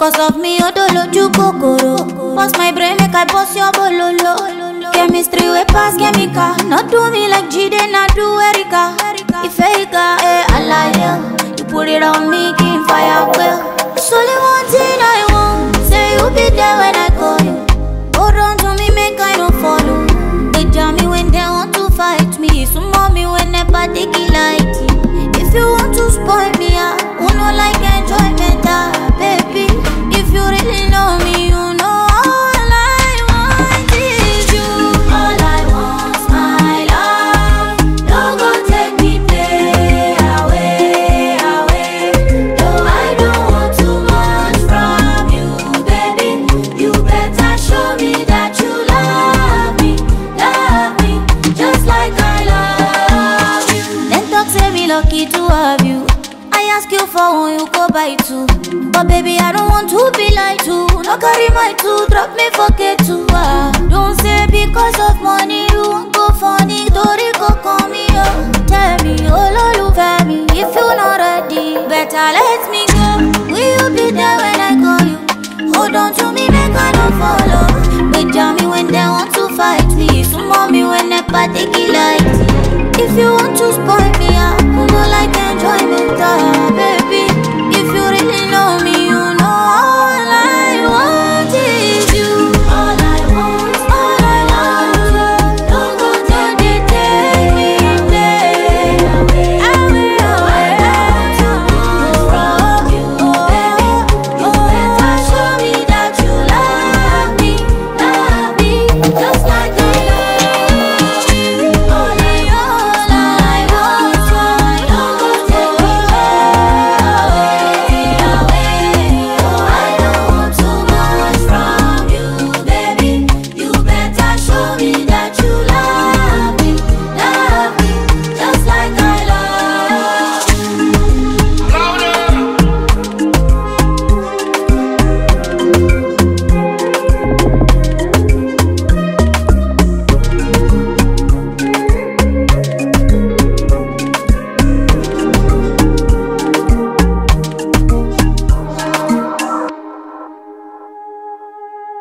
Cause of me, odoloju kokoro. Bust my brain, make I bust your bololo. Chemistry we pass chemical. Not do me like Jide, not do Erica. If Erica, I like you. You put it on me, keep fire well. It's only one thing I want. Say you be there when I call you. Hold on to me, make I don't follow. They jam me when they want to fight me. So mommy when they party light. If you want to spoil me, I no like enjoyment, baby. If you really know me, you know all I want is you. All I want's my love. Don't go take me play away, away. No, I don't want too much from you, baby. You better show me that you love me, just like I love you. Then talk say me lucky to have you. I ask you for one, you go buy two. But baby, I don't want to be like you. No carry my two, drop me forget to. Don't say because of money you won't go funny. Tori go call me up. Tell me, oh Lord, you feel me. If you're not ready, better let me go. Will you be there when I call you? Hold on to me, make I don't follow. They jam me when they want to fight me. So mommy when they party light. If you want to spoil me, I don't like enjoyment.